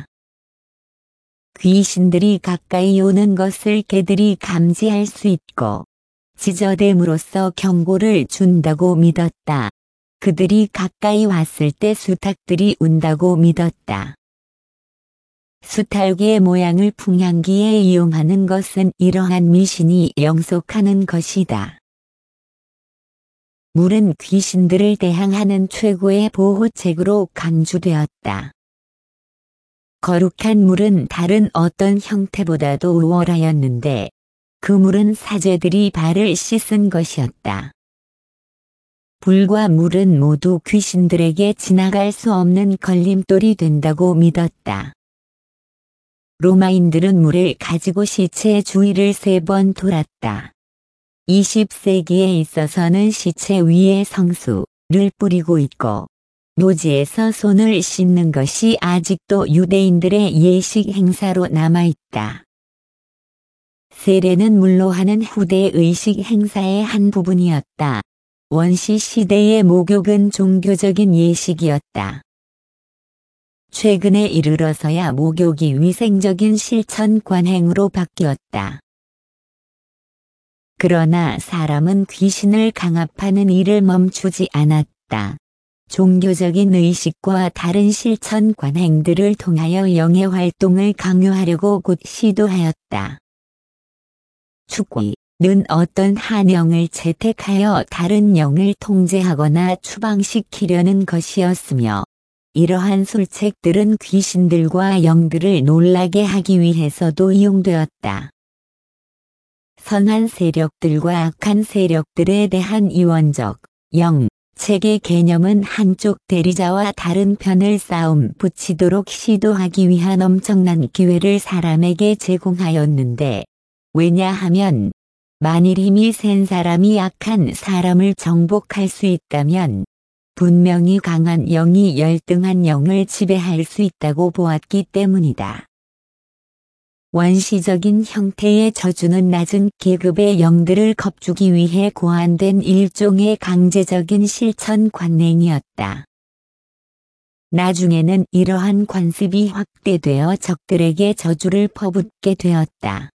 귀신들이 가까이 오는 것을 개들이 감지할 수 있고 지저댐으로써 경고를 준다고 믿었다. 그들이 가까이 왔을 때 수탉들이 운다고 믿었다. 수탉의 모양을 풍향기에 이용하는 것은 이러한 미신이 영속하는 것이다. 물은 귀신들을 대항하는 최고의 보호책으로 간주되었다. 거룩한 물은 다른 어떤 형태보다도 우월하였는데 그 물은 사제들이 발을 씻은 것이었다. 불과 물은 모두 귀신들에게 지나갈 수 없는 걸림돌이 된다고 믿었다. 로마인들은 물을 가지고 시체의 주위를 세 번 돌았다. 이십 세기에 있어서는 시체 위에 성수를 뿌리고 있고 노지에서 손을 씻는 것이 아직도 유대인들의 예식 행사로 남아있다. 세례는 물로 하는 후대 의식 행사의 한 부분이었다. 원시 시대의 목욕은 종교적인 예식이었다. 최근에 이르러서야 목욕이 위생적인 실천 관행으로 바뀌었다. 그러나 사람은 귀신을 강압하는 일을 멈추지 않았다. 종교적인 의식과 다른 실천 관행들을 통하여 영의 활동을 강요하려고 곧 시도하였다. 축기는 어떤 한 영을 채택하여 다른 영을 통제하거나 추방시키려는 것이었으며 이러한 술책들은 귀신들과 영들을 놀라게 하기 위해서도 이용되었다. 선한 세력들과 악한 세력들에 대한 이원적, 영, 책의 개념은 한쪽 대리자와 다른 편을 싸움 붙이도록 시도하기 위한 엄청난 기회를 사람에게 제공하였는데 왜냐하면 만일 힘이 센 사람이 약한 사람을 정복할 수 있다면 분명히 강한 영이 열등한 영을 지배할 수 있다고 보았기 때문이다. 원시적인 형태의 저주는 낮은 계급의 영들을 겁주기 위해 고안된 일종의 강제적인 실천 관행이었다. 나중에는 이러한 관습이 확대되어 적들에게 저주를 퍼붓게 되었다.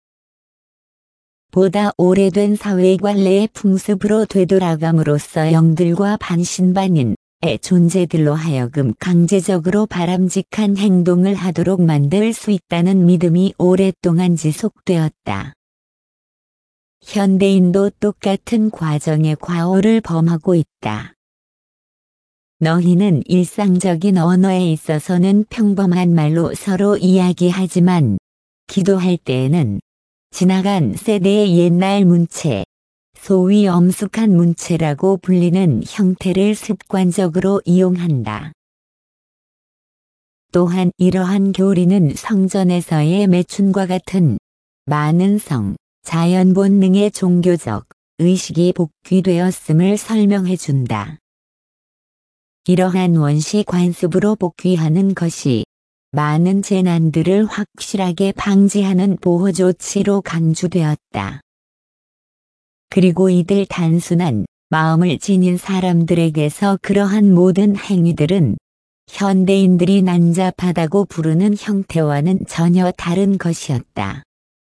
보다 오래된 사회관례의 풍습으로 되돌아감으로써 영들과 반신반인의 존재들로 하여금 강제적으로 바람직한 행동을 하도록 만들 수 있다는 믿음이 오랫동안 지속되었다. 현대인도 똑같은 과정의 과오를 범하고 있다. 너희는 일상적인 언어에 있어서는 평범한 말로 서로 이야기하지만 기도할 때에는 지나간 세대의 옛날 문체, 소위 엄숙한 문체라고 불리는 형태를 습관적으로 이용한다. 또한 이러한 교리는 성전에서의 매춘과 같은 많은 성, 자연 본능의 종교적 의식이 복귀되었음을 설명해준다. 이러한 원시 관습으로 복귀하는 것이 많은 재난들을 확실하게 방지하는 보호 조치로 간주되었다. 그리고 이들 단순한 마음을 지닌 사람들에게서 그러한 모든 행위들은 현대인들이 난잡하다고 부르는 형태와는 전혀 다른 것이었다.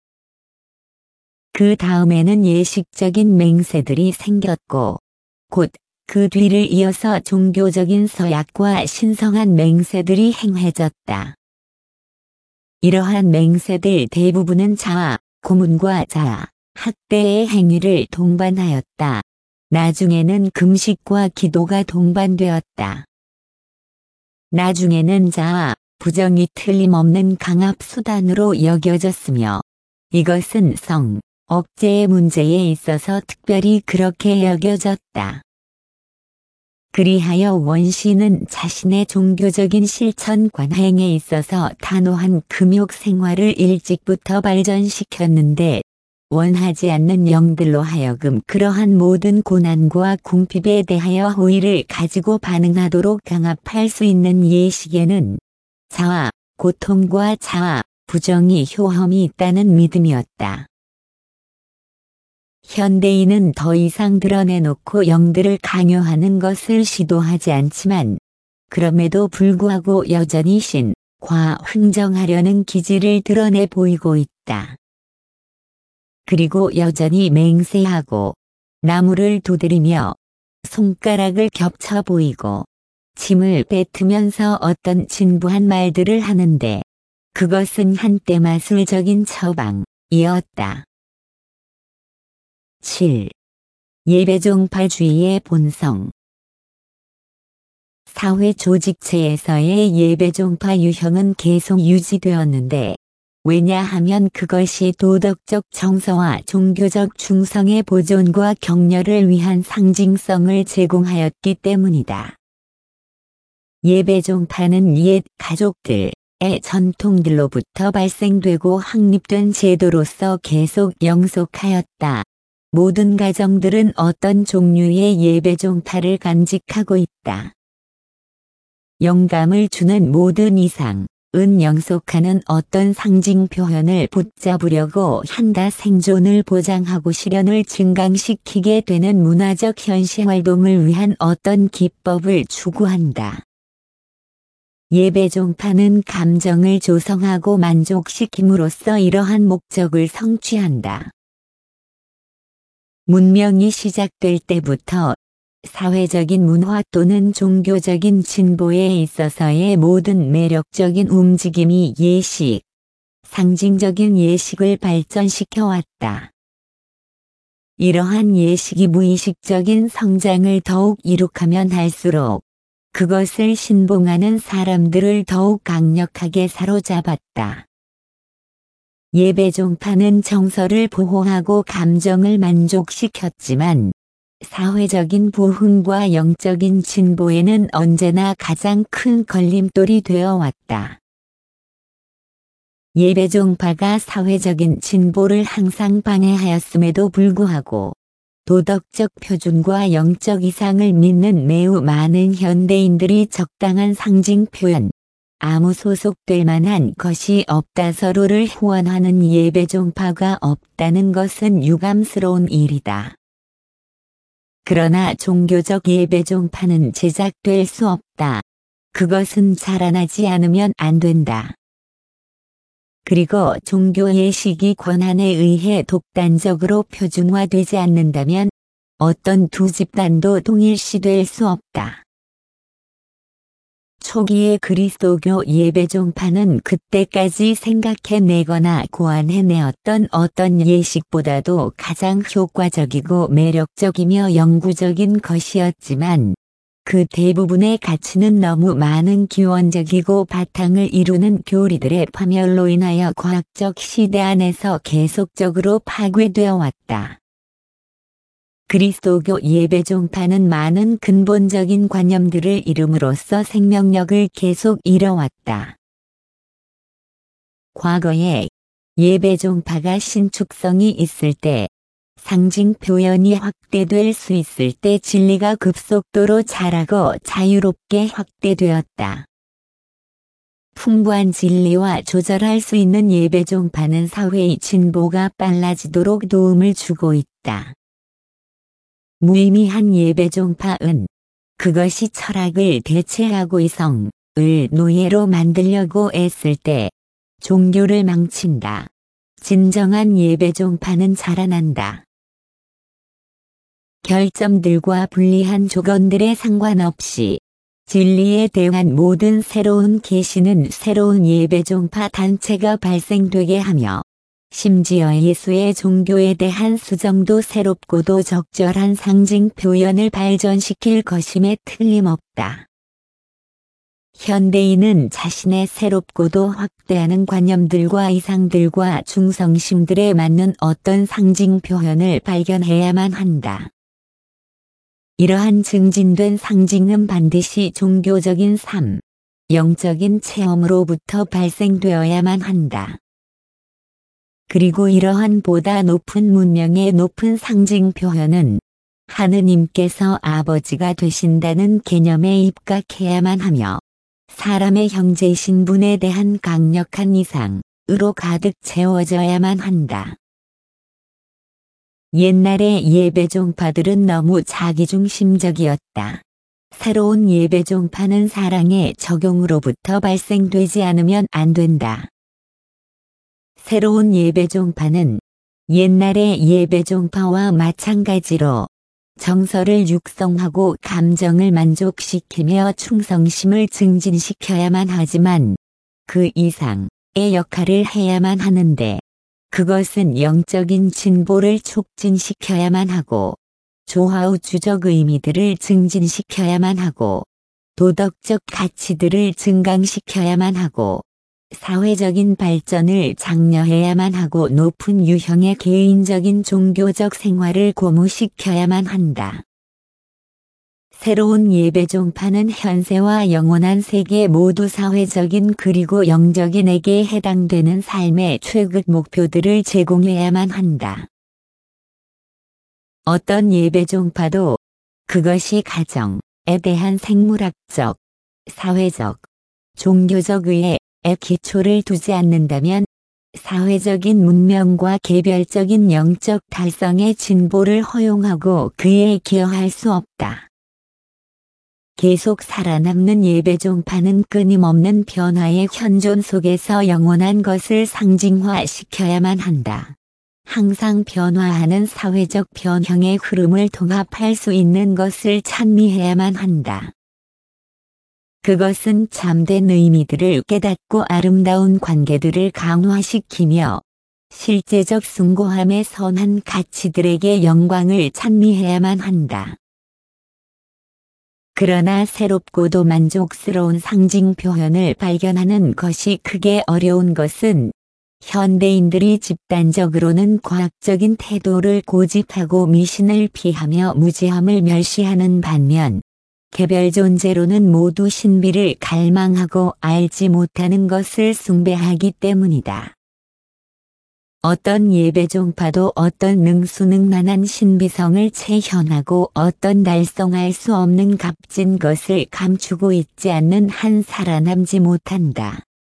그 다음에는 예식적인 맹세들이 생겼고, 곧 그 뒤를 이어서 종교적인 서약과 신성한 맹세들이 행해졌다. 이러한 맹세들 대부분은 자아, 고문과 자아, 학대의 행위를 동반하였다. 나중에는 금식과 기도가 동반되었다. 나중에는 자아, 부정이 틀림없는 강압 수단으로 여겨졌으며 이것은 성, 억제의 문제에 있어서 특별히 그렇게 여겨졌다. 그리하여 원시는 자신의 종교적인 실천 관행에 있어서 단호한 금욕 생활을 일찍부터 발전시켰는데 원하지 않는 영들로 하여금 그러한 모든 고난과 궁핍에 대하여 호의를 가지고 반응하도록 강압할 수 있는 예식에는 자아, 고통과 자아, 부정이 효험이 있다는 믿음이었다. 현대인은 더 이상 드러내놓고 영들을 강요하는 것을 시도하지 않지만 그럼에도 불구하고 여전히 신, 과 흥정하려는 기질을 드러내 보이고 있다. 그리고 여전히 맹세하고 나무를 두드리며 손가락을 겹쳐 보이고 침을 뱉으면서 어떤 진부한 말들을 하는데 그것은 한때 마술적인 처방이었다. 칠. 예배종파주의의 본성. 사회 조직체에서의 예배종파 유형은 계속 유지되었는데 왜냐하면 그것이 도덕적 정서와 종교적 충성의 보존과 격려를 위한 상징성을 제공하였기 때문이다. 예배종파는 옛 가족들의 전통들로부터 발생되고 확립된 제도로서 계속 영속하였다. 모든 가정들은 어떤 종류의 예배종파를 간직하고 있다. 영감을 주는 모든 이상, 은 영속하는 어떤 상징 표현을 붙잡으려고 한다. 생존을 보장하고 실현을 증강시키게 되는 문화적 현시활동을 위한 어떤 기법을 추구한다. 예배종파는 감정을 조성하고 만족시킴으로써 이러한 목적을 성취한다. 문명이 시작될 때부터 사회적인 문화 또는 종교적인 진보에 있어서의 모든 매력적인 움직임이 예식, 상징적인 예식을 발전시켜 왔다. 이러한 예식이 무의식적인 성장을 더욱 이룩하면 할수록 그것을 신봉하는 사람들을 더욱 강력하게 사로잡았다. 예배종파는 정서를 보호하고 감정을 만족시켰지만 사회적인 부흥과 영적인 진보에는 언제나 가장 큰 걸림돌이 되어 왔다. 예배종파가 사회적인 진보를 항상 방해하였음에도 불구하고 도덕적 표준과 영적 이상을 믿는 매우 많은 현대인들이 적당한 상징 표현, 아무 소속될 만한 것이 없다 서로를 후원하는 예배종파가 없다는 것은 유감스러운 일이다. 그러나 종교적 예배종파는 제작될 수 없다. 그것은 자라나지 않으면 안 된다. 그리고 종교 예식이 권한에 의해 독단적으로 표준화되지 않는다면 어떤 두 집단도 동일시될 수 없다. 초기의 그리스도교 예배종파는 그때까지 생각해내거나 고안해내었던 어떤 예식보다도 가장 효과적이고 매력적이며 영구적인 것이었지만 그 대부분의 가치는 너무 많은 기원적이고 바탕을 이루는 교리들의 파멸로 인하여 과학적 시대 안에서 계속적으로 파괴되어 왔다. 그리스도교 예배종파는 많은 근본적인 관념들을 이름으로써 생명력을 계속 잃어왔다. 과거에 예배종파가 신축성이 있을 때, 상징 표현이 확대될 수 있을 때 진리가 급속도로 자라고 자유롭게 확대되었다. 풍부한 진리와 조절할 수 있는 예배종파는 사회의 진보가 빨라지도록 도움을 주고 있다. 무의미한 예배종파은 그것이 철학을 대체하고 이성을 노예로 만들려고 애쓸 때 종교를 망친다. 진정한 예배종파는 자라난다. 결점들과 불리한 조건들에 상관없이 진리에 대한 모든 새로운 계시는 새로운 예배종파 단체가 발생되게 하며 심지어 예수의 종교에 대한 수정도 새롭고도 적절한 상징 표현을 발전시킬 것임에 틀림없다. 현대인은 자신의 새롭고도 확대하는 관념들과 이상들과 충성심들에 맞는 어떤 상징 표현을 발견해야만 한다. 이러한 증진된 상징은 반드시 종교적인 삶, 영적인 체험으로부터 발생되어야만 한다. 그리고 이러한 보다 높은 문명의 높은 상징 표현은 하느님께서 아버지가 되신다는 개념에 입각해야만 하며 사람의 형제 신분에 대한 강력한 이상으로 가득 채워져야만 한다. 옛날의 예배종파들은 너무 자기중심적이었다. 새로운 예배종파는 사랑의 적용으로부터 발생되지 않으면 안 된다. 새로운 예배종파는 옛날의 예배종파와 마찬가지로 정서를 육성하고 감정을 만족시키며 충성심을 증진시켜야만 하지만 그 이상의 역할을 해야만 하는데 그것은 영적인 진보를 촉진시켜야만 하고 조화우주적 의미들을 증진시켜야만 하고 도덕적 가치들을 증강시켜야만 하고 사회적인 발전을 장려해야만 하고 높은 유형의 개인적인 종교적 생활을 고무시켜야만 한다. 새로운 예배종파는 현세와 영원한 세계 모두 사회적인 그리고 영적인에게 해당되는 삶의 최극 목표들을 제공해야만 한다. 어떤 예배종파도 그것이 가정에 대한 생물학적, 사회적, 종교적 의의 에 기초를 두지 않는다면 사회적인 문명과 개별적인 영적 달성의 진보를 허용하고 그에 기여할 수 없다. 계속 살아남는 예배종파는 끊임없는 변화의 현존 속에서 영원한 것을 상징화시켜야만 한다. 항상 변화하는 사회적 변형의 흐름을 통합할 수 있는 것을 찬미해야만 한다. 그것은 참된 의미들을 깨닫고 아름다운 관계들을 강화시키며 실제적 숭고함의 선한 가치들에게 영광을 찬미해야만 한다. 그러나 새롭고도 만족스러운 상징 표현을 발견하는 것이 크게 어려운 것은 현대인들이 집단적으로는 과학적인 태도를 고집하고 미신을 피하며 무지함을 멸시하는 반면 개별 존재로는 모두 신비를 갈망하고 알지 못하는 것을 숭배하기 때문이다. 어떤 예배종파도 어떤 능수능란한 신비성을 체현하고 어떤 달성할 수 없는 값진 것을 감추고 있지 않는 한 살아남지 못한다.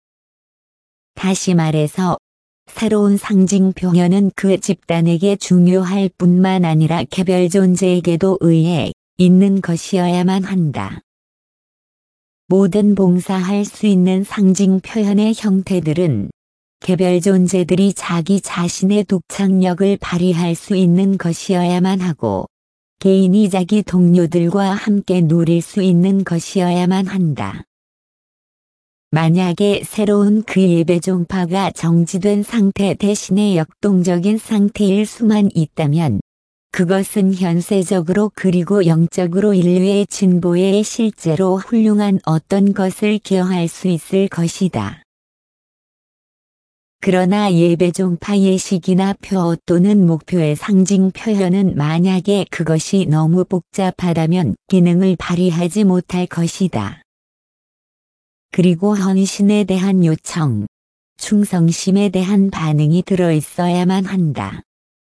다시 말해서 새로운 상징 표현은 그 집단에게 중요할 뿐만 아니라 개별 존재에게도 의해 있는 것이어야만 한다. 모든 봉사할 수 있는 상징 표현의 형태들은 개별 존재들이 자기 자신의 독창력을 발휘할 수 있는 것이어야만 하고 개인이 자기 동료들과 함께 누릴 수 있는 것이어야만 한다. 만약에 새로운 그 예배종파가 정지된 상태 대신에 역동적인 상태일 수만 있다면 그것은 현세적으로 그리고 영적으로 인류의 진보에 실제로 훌륭한 어떤 것을 기여할 수 있을 것이다. 그러나 예배종파 예식이나 표 또는 목표의 상징 표현은 만약에 그것이 너무 복잡하다면 기능을 발휘하지 못할 것이다. 그리고 헌신에 대한 요청, 충성심에 대한 반응이 들어있어야만 한다.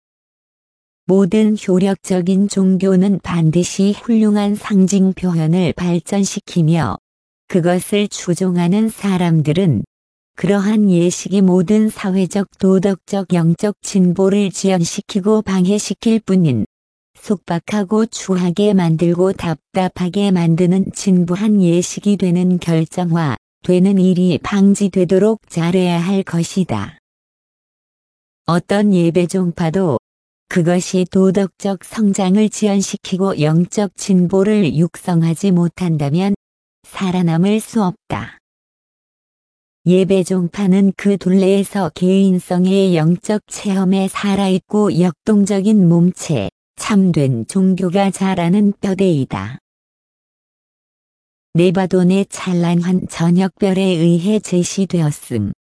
모든 효력적인 종교는 반드시 훌륭한 상징 표현을 발전시키며 그것을 추종하는 사람들은 그러한 예식이 모든 사회적 도덕적 영적 진보를 지연시키고 방해시킬 뿐인 속박하고 추하게 만들고 답답하게 만드는 진부한 예식이 되는 결정화 되는 일이 방지되도록 잘해야 할 것이다. 어떤 예배종파도 그것이 도덕적 성장을 지연시키고 영적 진보를 육성하지 못한다면 살아남을 수 없다. 예배종파는 그 둘레에서 개인성의 영적 체험에 살아있고 역동적인 몸체, 참된 종교가 자라는 뼈대이다. 네바돈의 찬란한 저녁별에 의해 제시되었음.